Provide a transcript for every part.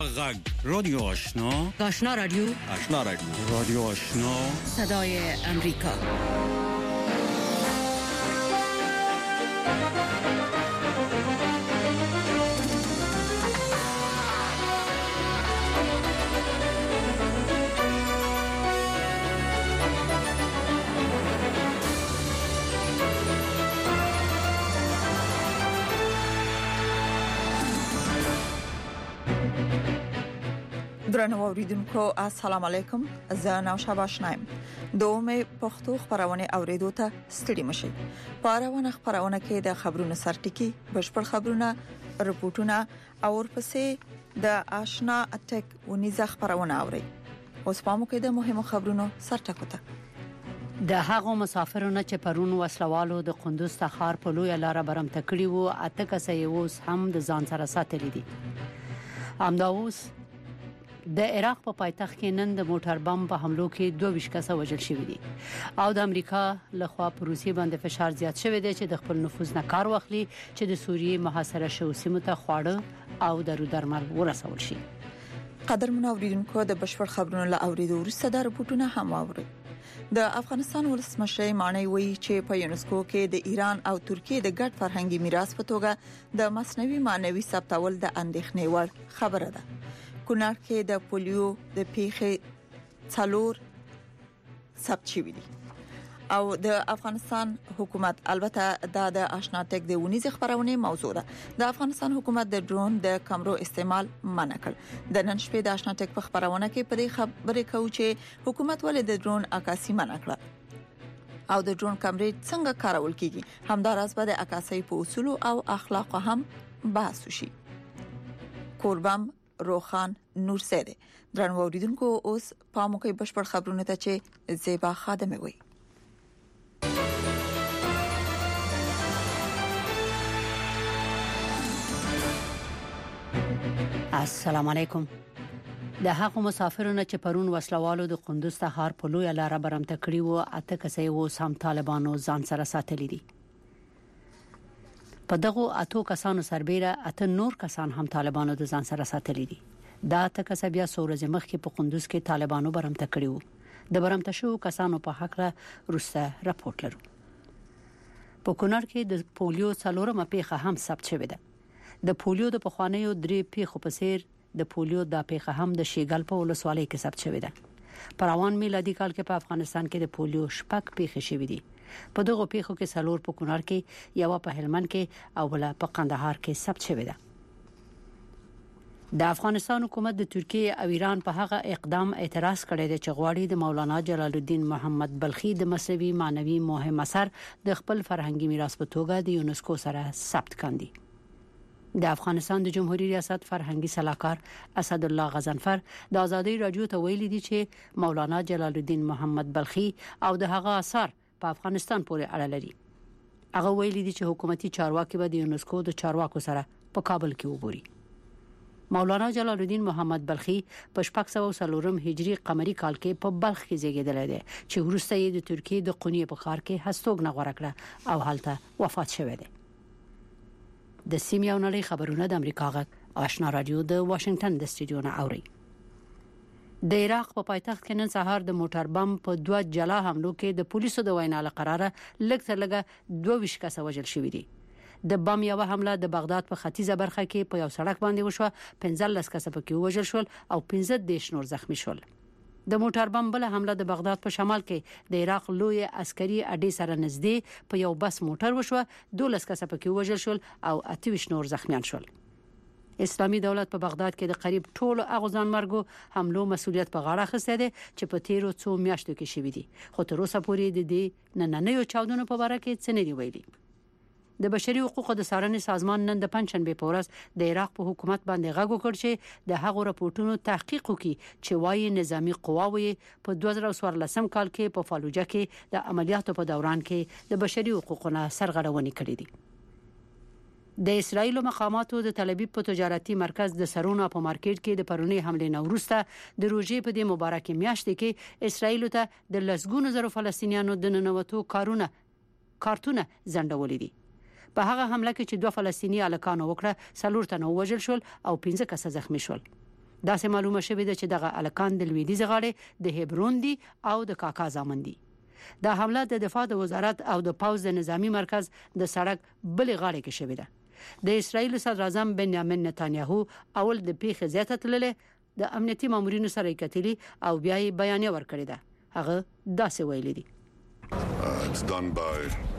غږ رادیو آشنا رادیو رادیو آشنا صدای امریکا. درنو اوریدونکو السلام علیکم. زه نوشا باشنایم. دومه پښتو خبرونه اوریدو ته ستړي مشي. پارونه خبرونه کې د خبرونو سرټکی بشپړ خبرونه رپورټونه او ورپسې د آشنا اټک ونیزه خبرونه اوري. اوس پامو کې د مهمو خبرونو سرټکو ته. د هغو مسافرونو چې پرون وسلوالو د قندوز څخه په لوی لار برمته کړی وو اته کسې اوس هم د ځان سره ساتلي دي. امداوس د عراق په پایتخت کې نن د موټر بم په حملو کې 22 کسه وژل شوي دي او د امریکا لخوا په روسي باندې فشار زیات شوی دی چې د خپل نفوذ نه کار واخلي چې د سوریې محاصره شوی سیمه ته خواړه او درو درمل ورسول شي. قدر منوریدونکو د بشپړ خبرونو لا اوریدو ورسته د رپورټونه هم اوري. د افغانستان ولسمشر معني وی چې په یونسکو کې د ایران او ترکیه د ګډ فرهنګي میراث په توګه د مصنوعي معنوي ثبتول د اندېښنې وړ خبره ده. کونړ کې د پولیو د پیښې څلور ثبت شوي دي او د افغانستان حکومت البته د آشنا ټک د ونیزه خبرونه موضوع ده. د افغانستان حکومت د ډرون د کمرو استعمال منع کړ. د نن شپې د آشنا ټک په خبرونه کې په دې خبرې کوي چې حکومت ولې د ډرون عکاسي منع کړه او د ډرون کمرې څنګه کارول کیږي. همداراز به د عکاسۍ په اصول او اخلاق هم بحث وشي. قربان روخان نور سره درنو اوریدونکو اوس پامو کې بشپړ خبرونه ته چې زیبا خادمه وي. السلام علیکم. د هغو مسافرونو چې پرون وسلوالو د قندوز څخه په لوی لار برمته کړی وو اته کسې وو سم طالبانو ځان سره ساتلي دي. په دغه اتو کسانو سربېره اته نور کسان هم طالبانو د ځان سره ساتلي دي. دا ته کسبیا سورج مخ کې په قندوز کې طالبانو برمته کړی وو. د برمته شو کسانو په حق له روسه راپورټ لرو. په کونړ کې د پولیو څلورمه پیښه هم ثبت شوې ده. د پولیو د پخوانیو درې پیښو په څیر د پولیو د پیښه هم د شیګل په ولسوالۍ کې ثبت شوې ده. په روان میلادي کال کې په افغانستان کې د پولیو شپږ پیښې شوې دي. په دغه پیښو کې څلور په کونړ کې یو په هلمند کې او بل په قندهار کې ثبت شوې ده. د افغانستان حکومت د ترکیه او ایران په هغه اقدام اعتراض کړی دی چې غواړي د مولانا جلال الدین محمد بلخي د مصنوعي معنوي مهم اثر د خپل فرهنګي میراث په توګه د یونسکو سره ثبت کړي. د افغانستان د جمهوریت ریاست فرهنګي صلاحکار اسد الله غضنفر د ازادي رادیو ته ویلي دي چې مولانا جلال الدین محمد بلخي او د هغه اثر په افغانستان پورې اړه لري. هغه ویلي دي چې حکومتي چارواکي به د یونسکو د چارواکو سره په کابل کې وګوري. مولانا جلال الدین محمد بلخي په 1404 هجری قمری کال کې په بلخ کې زیږیدلی دی چې وروسته یې د ترکیه د قونیه په ښار کې هستوګنه غوړه کړه او هلته وفات شوی دی. د سیمې او نړۍ خبرونه د امریکا غږ آشنا رادیو د واشنگټن د سټډیو نه اوري. د عراق په پایتخت کې نن سهار د موټر بم په 2 جلا حملو کې د پولیسو د وینا له قراره لږ تر لږه 22 کسه وژل شوي دي. د بم یو حمله د بغداد په ختیځه برخه کې په یو سړک باندې وشوه. 15 کسه پکې وژل شول او 15 نور زخمی شول. د موټر بم بل حمله د بغداد په شمال کې د عراق لوی عسکري اډې سره نږدې په یو بس موټر وشوه. 12 کسه پکې وژل شول او 28 نور زخمیان شول. اسلامي دولت په بغداد کې د قریب ټولو اغوزان مرګو حملو مسؤلیت په غاړه اخیسته دي چې په تیرو څو میاشتو کې شوې دي. خو تر اوسه پورې د دې نننیو چاودنو په اړه کې څه نه دی ویلي. د بشري حقوقو د څارنې سازمان نن د پنځشنبه په ورځ د عراق په حکومت باندې غږ وکړ چې د هغو راپورټونو تحقیق وکړي چې وايي نظامی قواوی په 2014 کال کې په فالوجه کې د عملیاتو په دوران کې د بشري حقوقو نه سرغړونې کړې دي. د اسرایل مقاماتو د تل ابیب په تجارتي مرکز د سرونه په مارکیټ کې د پرونی حمله نه وروسته د روزي په دې مبارکه میاشت کې اسرایل ته د لسګونو زره فلسطینیانو د ننوتو کارتونه زندولې دي. په هغه حمله کې چې 2 فلسطینی الکان وکړه 4 تنه وژل شول او 15 کسه زخمی شول. دا سه معلومه شوه چې دغه الکان د لویدیځ غاړې د هبرون دي او د کاکا زامن دي. دا حمله د دفاع د وزارت او د پوز د نظامی مرکز د سړک بل غاړې کې شوه ده. د اسرایل صدر اعظم بنیامین نتانیاهو اول د پیښې زیاته تلله د امنیتي مامورینو سره کتلی او بیا یې بیان ورکړی ده. هغه داسې ویلي دي. It's done by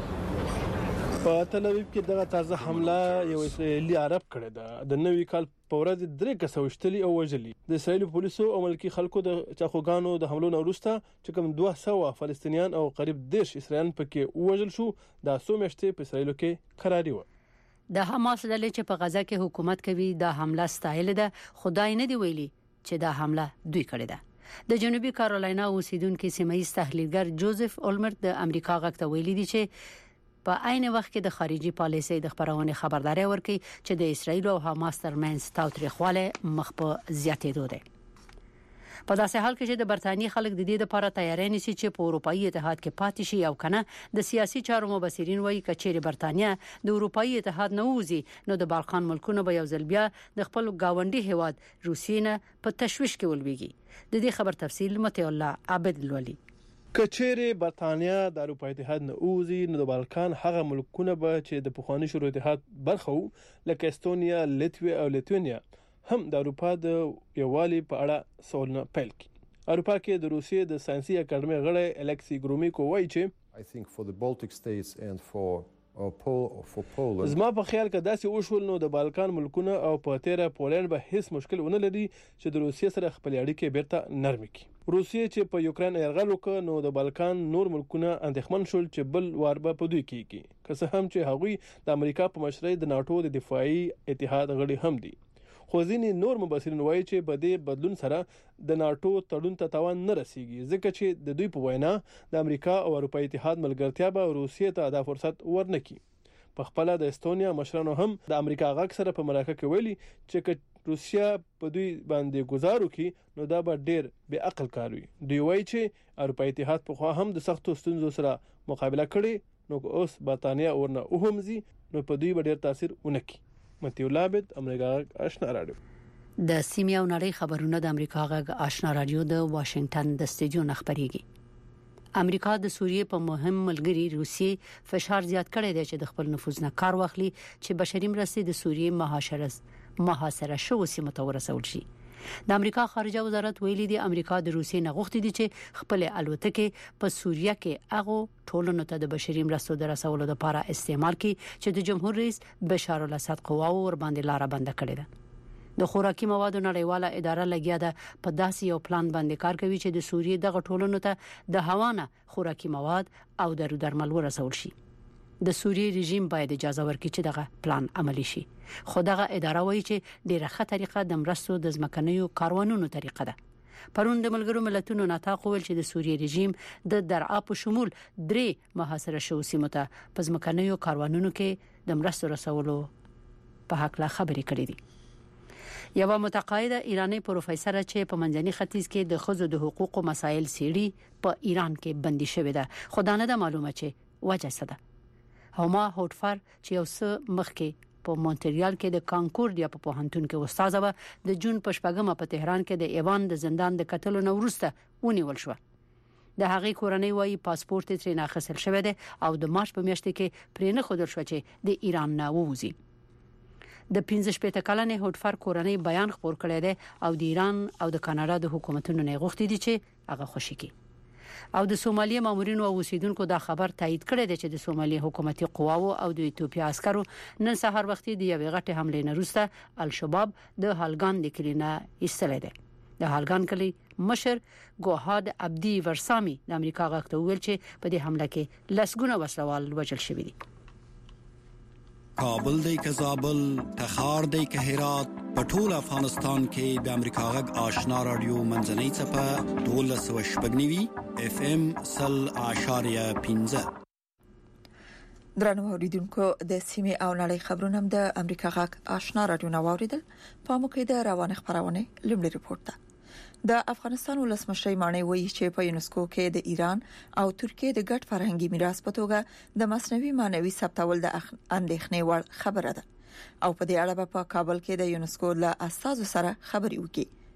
په تل اویب کې دغه تازه حمله یو اسرایلی عرب کړی ده. د نوې کال په ورځ 3 کسه وشتلي او وژلي. د اسرایل پولیسو او ملکی خلکو د چاخوګانو د حملو نه وروسته چې کوم 200 فلسطینیان او قریب 10 اسرایلیان پکې وژل شو. دا څو میاشتې په اسرایل کې قراري و. د حماس ډلې چې په غزا کې حکومت کوي دا حمله ستایل ده. خدای نه دی ویلي چې دا حمله دوی کړې ده. د جنوبي کارولاینا اوسیدونکو سیمایي تحلیلګر جوزف اولمرت د امریکا غاکته ویلي دي چې په عین وخت کې د خارجي پالیسۍ د خبرونه خبرداري ورکړي چې د اسرایل او حماس ترمنځ تاوتریخواله مخ په زیاتېدو ده. په داسې حال کې چې د برتانیې خلک د دې لپاره تیاری نیسي چې په اروپאי اتحاد کې پاتې شي او کنه د سیاسي چارو مبصرین وایي کچېره برتانیې د اروپאי اتحاد نه وځي نو د بالکان ملکونو به یو ځل بیا د خپل گاونډي هیواد روسیې نه په تشویش کې ولويږي. د دې خبر تفصیل متي الله عبد الولي. کچېره برتانیې د اروپאי اتحاد نه وځي نو د بالکان هغه ملکونه به چې د پخوانی شوري اتحاد برخه وو لکه استونیا، لیتویا او لیتوانیا هم د اروپا د یووالي په اړه سوالونه پیل کړي. اروپا کې د روسیې د ساينسي اکاډمي غړی الکسي ګرومیکو وایي چې I think for the Baltic states and for Poland زما په خیال کې داسې وشول نو د بالکان ملکونه او په تیره پولند به هیڅ مشکل ونه لري چې د روسیې سره خپل اړیکې بیرته نرم کړي. روسیې چې په یوکرين یرغل وکړ نو د بالکان نور ملکونه اندېښمن شول چې بل وار به په دوی کېږي. که څه هم چې هغوی د امریکا په مشرۍ د ناتو د دفاعي اتحاد غړي هم دي. خو ځینې نور مبصرین وایي چې په دې بدلون سره د ناتو تړون ته تاوان نه رسیږي ځکه چې د دوی په وینا د امریکا او اروپאי اتحاد ملګرتیا به روسیې ته دا فرصت ورنکړي. په خپل د استونیا مشرانو هم د امریکا غاک سره په مرکه کې ویلي چې روسیا په دوی باندې گزارو کې نو دا به ډیر بے عقل کار وي. دوی وایي چې اروپאי اتحاد په خوا هم د سختو ستونزو سره مقابله کړي نو اوس برتانیې ورنه اوهمزي نو په دوی به ډیر تاثیر ونکړي. متي الله عبد امریکا آشنا رادیو. د سیمې او نړۍ خبرونه د امریکا غږ آشنا رادیو د واشنگټن د استودیو خبريږي. امریکا د سوریې په مهم ملګری روسیې فشار زیات کړی دی چې د خپل نفوذ نه کار واخلي چې بشري مرستې د سوریې محاصره شو سیمه ته ورسول شي. د امریکا خارجه وزارت ویلي دی امریکا د روسیې نه غوښتي دي چې خپل الوتکې په سوریه کې هغه ټولنو ته د بشري مرستو د رسولو لپاره استعمال کړي چې د جمهور رئیس بشار الاسد قواو ور باندې لار بند کړې ده. د خوراکي موادو نړیواله اداره لګیا ده په داسې یو پلان باندې کار کوي چې د سوریې دغه ټولنو ته د هوانه خوراکي مواد او درمل ورسول شي. د سوریې رژیم باید اجازه ورکړي چې دغه پلان عملی شي. خو دغه اداره وایي چې ډیره ښه طریقه د مرستو د ځمکنیو کاروانونو طریقه ده. پرون د ملګرو ملتونو ناتاق ویل چې د سوریې رژیم د درعا په شمول 3 محاصره شو سیمه ته په ځمکنیو کاروانونو کې د مرستو رسولو په حق لا خبرې کړې دي. یو متقاعده ایرانی پروفیسور چې په منځني ختیځ کې د خزو د حقوقو مسایل سیړي په ایران کې بندي شوې ده. خدانه ده معلومه چې وجه څه ده. هما هوټفر چې یو څه مخکې په مونټریال کې د کانکوردیا په پوهنتون کې استاد و د جون په شپږمه په تهران کې د ایوان د زندان د قتلو نه وروسته ونیول شو. د هغې کورنۍ وايي پاسپورت یې ترې اخیستل شوی دی او د مارچ په میاشت کې پرې نه ښودل شو چې د ایران نه ووځي. د 15 کلنې هوټفر کورنۍ بیان خپور کړی دی او د ایران او د کاناډا د حکومتونو نه غوښتي دي چې هغه خوشي کړي. او د سومالي مامورینو او اوسیدونکو دا خبر تایید کړی دی چې د سومالي حکومتي قواو او د ایتوپیا عسکرو نن سهار وختي د یوې غټې حملې نه وروسته الشباب د هالګان د کلینا ایستل دي. د هالګان کلی مشر ګوهاد عبدی ورسامي د امریکا غاکته ویل چې په دې حمله کې لسګونه وسلوال وژل شوي دي. کابل دی که زابل تخار دی که هرات په ټول افغانستان کې د امریکا غږ آشنا رادیو منځنۍ څپه 1290 FM 0.15. درنو اوریدونکو د سیمې او نړۍ خبرونه د امریکا غږ آشنا رادیو نواوریدل. په موکې د روانه خبرونه لومړی رپورت ده. د افغانستان ولسمشر مانی وایي چې په یونسکو کې د ایران او ترکیه د ګډ فرهنګي میراث په توګه د مصنوعي معنوي ثبتول د اندېښنې وړ خبره ده او په دې اړه په کابل کې د یونسکو له استازو سره خبرې وکړي.